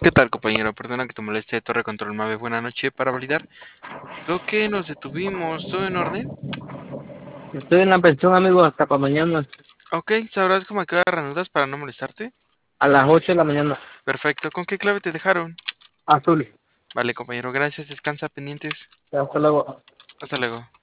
¿Qué tal, compañero? Perdona que te moleste, Torre Control Mave. Buena noche. Para validar, creo que nos detuvimos. ¿Todo en orden? Estoy en la pensión, amigo, hasta para mañana, Ok, ¿sabrás cómo quedar reanudas para no molestarte? a las 8 de la mañana. Perfecto. ¿Con qué clave te dejaron? Azul. Vale, compañero. Gracias. Descansa pendientes. Hasta luego. Hasta luego.